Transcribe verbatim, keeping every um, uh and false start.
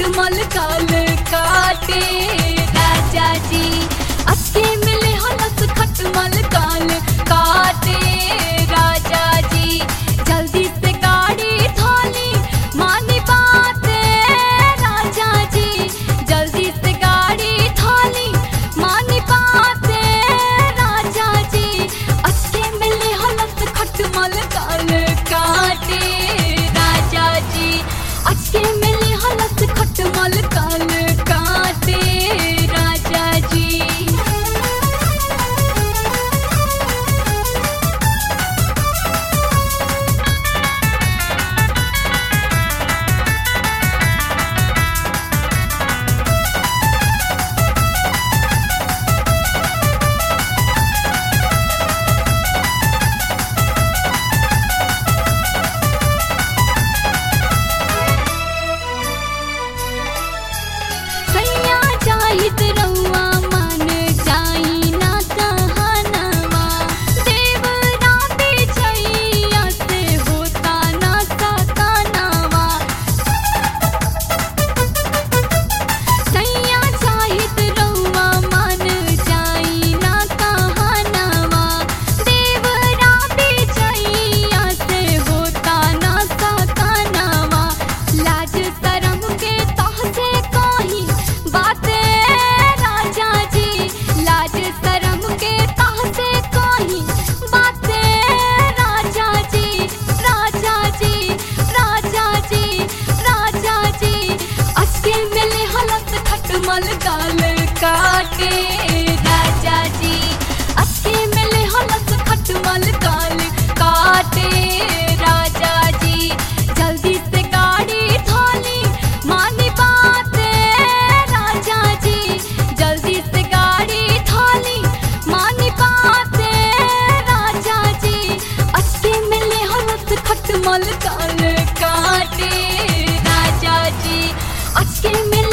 खटमल काल काटे राजा जी अक्के मिले हलस खटमल काल काटे राजा जी जल्दी से गाड़ी थाली मानी बात राजा जी जल्दी से गाड़ी थाली मानी बात राजा जी अक्के मिले हलस खटमल काल काटे राजा जी अक्के मिले हलस खटमल काल काटे राजा जी सैया जाहिद रउआ मान जाई ना कहानवा देव राते छैया से होता ना सकानवा सैया जाहिद रउआ मान जाई ना कहानवा देव राते छैया से होता ना सकानवा लाज शरम के तह से कहीं बातें राजा जी लाज शरम के तह से कहीं बातें राजा जी राजा जी राजा जी राजा जी अक्के मिले हलस खटमल काल काटे राजा जी अक्के मिले हलस खटमल काल काटे राजा जी जल्दी से गाड़ी थाली मानी बात राजा जी जल्दी से गाड़ी थाली मानी बात राजा जी अक्के मिले हलस खटमल काल काटे राजा जी अक्के मिले